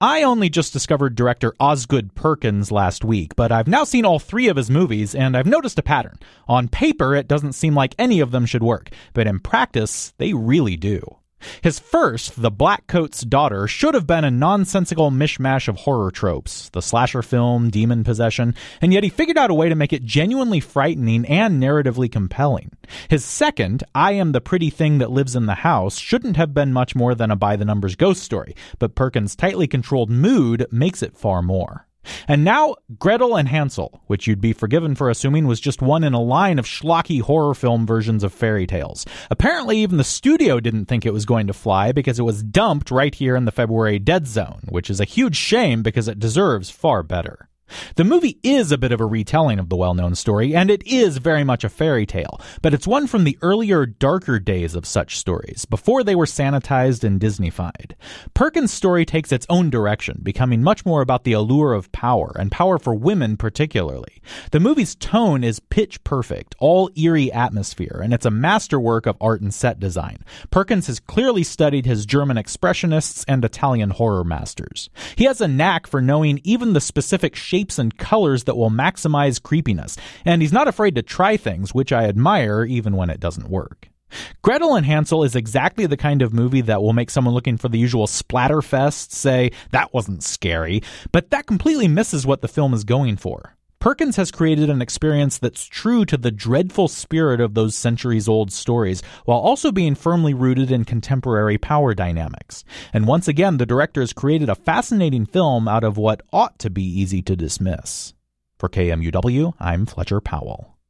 I only just discovered director Osgood Perkins last week, but I've now seen all 3 of his movies, and I've noticed a pattern. On paper, it doesn't seem like any of them should work, but in practice, they really do. His first, The Black Coat's Daughter, should have been a nonsensical mishmash of horror tropes, the slasher film, demon possession, and yet he figured out a way to make it genuinely frightening and narratively compelling. His second, I Am the Pretty Thing That Lives in the House, shouldn't have been much more than a by-the-numbers ghost story, but Perkins' tightly controlled mood makes it far more. And now, Gretel and Hansel, which you'd be forgiven for assuming was just one in a line of schlocky horror film versions of fairy tales. Apparently, even the studio didn't think it was going to fly because it was dumped right here in the February dead zone, which is a huge shame because it deserves far better. The movie is a bit of a retelling of the well-known story, and it is very much a fairy tale, but it's one from the earlier, darker days of such stories, before they were sanitized and Disneyfied. Perkins' story takes its own direction, becoming much more about the allure of power, and power for women particularly. The movie's tone is pitch perfect, all eerie atmosphere, and it's a masterwork of art and set design. Perkins has clearly studied his German expressionists and Italian horror masters. He has a knack for knowing even the specific shapes and colors that will maximize creepiness, and he's not afraid to try things, which I admire even when it doesn't work. Gretel and Hansel is exactly the kind of movie that will make someone looking for the usual splatterfest say, that wasn't scary, but that completely misses what the film is going for. Perkins has created an experience that's true to the dreadful spirit of those centuries-old stories, while also being firmly rooted in contemporary power dynamics. And once again, the director has created a fascinating film out of what ought to be easy to dismiss. For KMUW, I'm Fletcher Powell.